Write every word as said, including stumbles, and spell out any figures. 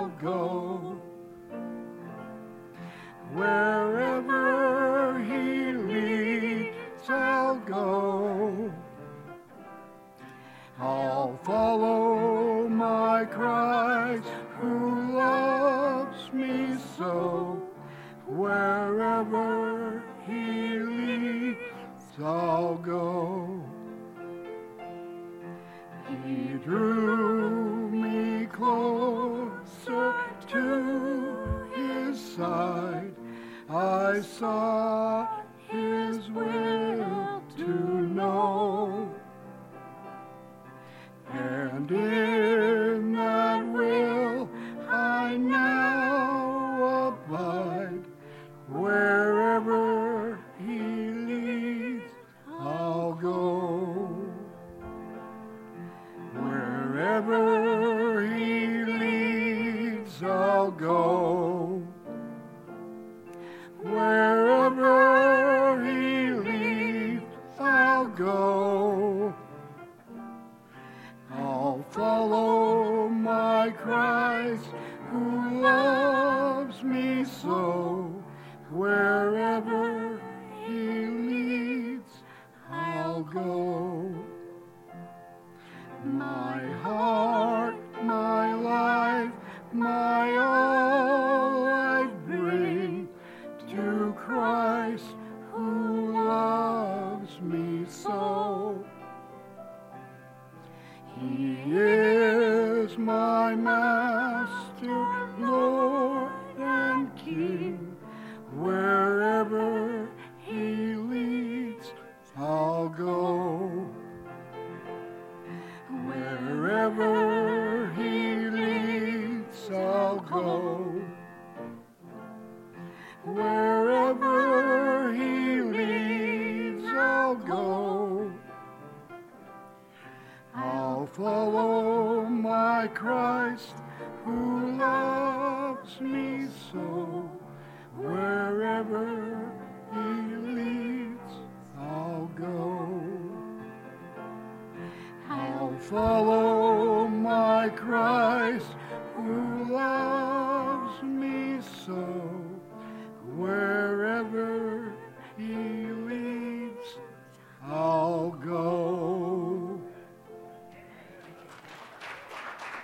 I'll go. Wherever he leads, I'll go. I'll follow my Christ who loves me so. Wherever he leads, I'll go. He drew me closer to his side. I sought his will to know. And in that will I now abide. Wherever he leads, I'll go. Wherever he leads, I'll go. Wherever he leads, I'll go. I'll follow my Christ who loves me so. Wherever he leads, I'll go. My heart, my life, my all I bring to Christ who loves me so. He is my Master, Lord and King. Wherever he leads, I'll go. Wherever he leads, I'll go. Wherever he leads, I'll go. I'll follow my Christ who loves me so. Wherever he leads, I'll go. I'll follow my Christ who loves me so. Wherever he